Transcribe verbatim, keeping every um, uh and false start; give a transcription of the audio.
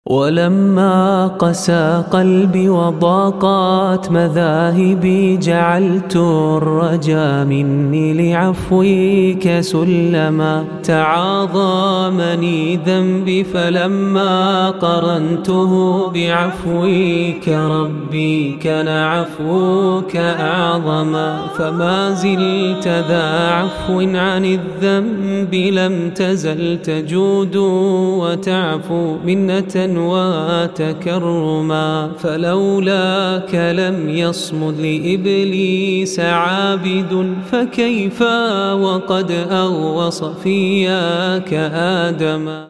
ولما قسى قلبي وضاقت مذاهبي جعلت الرجا مني لعفوك سلما. تعاظمني ذنبي فلما قرنته بعفوك ربي كان عفوك أعظما. فما زلت ذا عفو عن الذنب لم تزل تجود وتعفو منة وتكرما. فلولاك لم يصمد لإبليس عابد فكيف وقد أغوص فياك آدما.